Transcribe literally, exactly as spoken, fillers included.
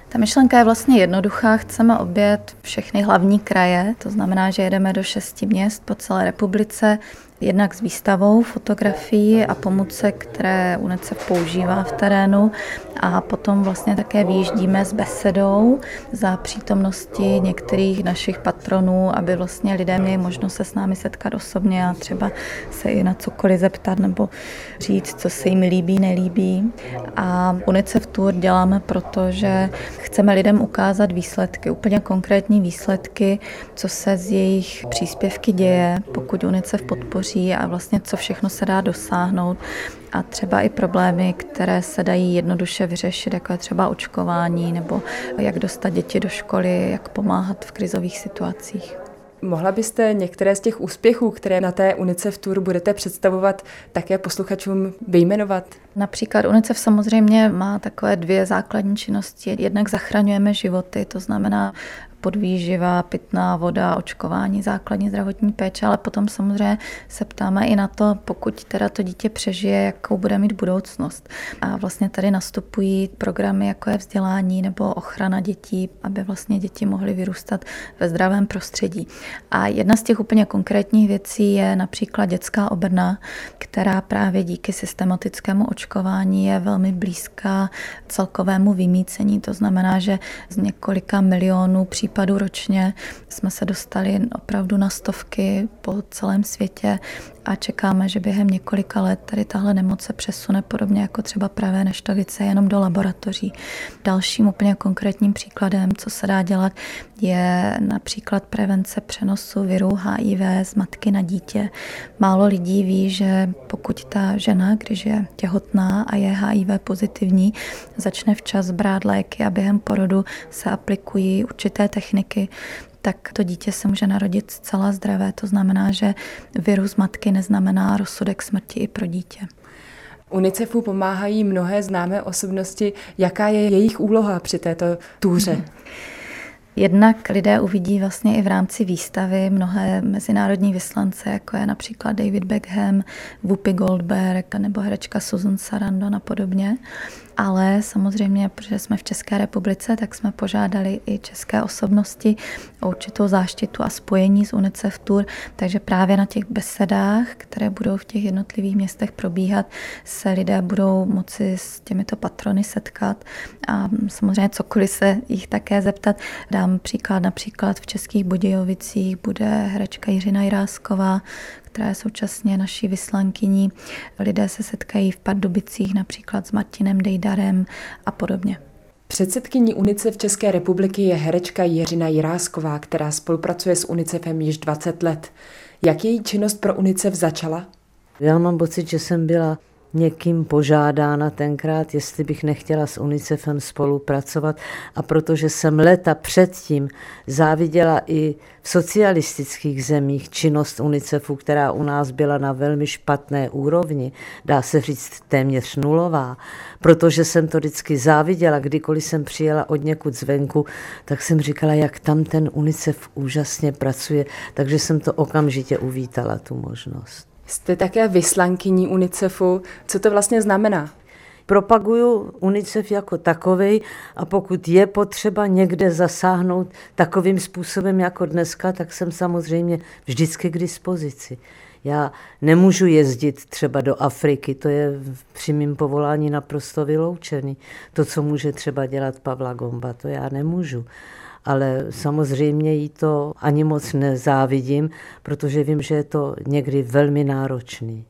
Ta myšlenka je vlastně jednoduchá. Chceme objet všechny hlavní kraje, to znamená, že jedeme do šesti měst po celé republice, jednak s výstavou fotografií a pomůcek, které UNICEF používá v terénu, a potom vlastně také vyjíždíme s besedou za přítomnosti některých našich patronů, aby vlastně lidé měli možnost se s námi setkat osobně a třeba se i na cokoliv zeptat nebo říct, co se jim líbí, nelíbí. A UNICEF Tour děláme proto, že chceme lidem ukázat výsledky, úplně konkrétní výsledky, co se z jejich příspěvky děje, pokud UNICEF podpoří, a vlastně co všechno se dá dosáhnout, a třeba i problémy, které se dají jednoduše vyřešit, jako je třeba očkování nebo jak dostat děti do školy, jak pomáhat v krizových situacích. Mohla byste některé z těch úspěchů, které na té UNICEF Tour budete představovat, také posluchačům vyjmenovat? Například UNICEF samozřejmě má takové dvě základní činnosti. Jednak zachraňujeme životy, to znamená podvýživa, pitná voda, očkování, základní zdravotní péče, ale potom samozřejmě se ptáme i na to, pokud teda to dítě přežije, jakou bude mít budoucnost. A vlastně tady nastupují programy, jako je vzdělání nebo ochrana dětí, aby vlastně děti mohly vyrůstat ve zdravém prostředí. A jedna z těch úplně konkrétních věcí je například dětská obrna, která právě díky systematickému očkování je velmi blízká celkovému vymýcení. To znamená, že z několika milionů případů ročně jsme se dostali opravdu na stovky po celém světě a čekáme, že během několika let tady tahle nemoc se přesune podobně jako třeba pravé neštovice jenom do laboratoří. Dalším úplně konkrétním příkladem, co se dá dělat, je například prevence přenosu viru H I V z matky na dítě. Málo lidí ví, že pokud ta žena, když je těhotná a je H I V pozitivní, začne včas brát léky a během porodu se aplikují určité techniky, tak to dítě se může narodit zcela zdravé. To znamená, že virus matky neznamená rozsudek smrti i pro dítě. UNICEFu pomáhají mnohé známé osobnosti. Jaká je jejich úloha při této túře? Jednak lidé uvidí vlastně i v rámci výstavy mnohé mezinárodní vyslance, jako je například David Beckham, Whoopi Goldberg nebo herečka Susan Sarandon a podobně. Ale samozřejmě, protože jsme v České republice, tak jsme požádali i české osobnosti o určitou záštitu a spojení s UNICEF Tour, takže právě na těch besedách, které budou v těch jednotlivých městech probíhat, se lidé budou moci s těmito patrony setkat a samozřejmě cokoliv se jich také zeptat. Dám příklad, například v Českých Budějovicích bude herečka Jiřina Jirásková, která je současně naší vyslankyní. Lidé se setkají v Pardubicích například s Martinem Dejdarem a podobně. Předsedkyní UNICEF České republiky je herečka Jiřina Jirásková, která spolupracuje s UNICEFem již dvacet let. Jak její činnost pro UNICEF začala? Já mám pocit, že jsem byla někým požádána tenkrát, jestli bych nechtěla s UNICEFem spolupracovat, a protože jsem léta předtím záviděla i v socialistických zemích činnost UNICEFu, která u nás byla na velmi špatné úrovni, dá se říct téměř nulová, protože jsem to vždycky záviděla, kdykoliv jsem přijela od někud zvenku, tak jsem říkala, jak tam ten UNICEF úžasně pracuje, takže jsem to okamžitě uvítala, tu možnost. Jste také vyslankyní UNICEFu. Co to vlastně znamená? Propaguju UNICEF jako takovej a pokud je potřeba někde zasáhnout takovým způsobem jako dneska, tak jsem samozřejmě vždycky k dispozici. Já nemůžu jezdit třeba do Afriky, to je při mým povolání naprosto vyloučený. To, co může třeba dělat Pavla Gomba, to já nemůžu. Ale samozřejmě jí to ani moc nezávidím, protože vím, že je to někdy velmi náročný.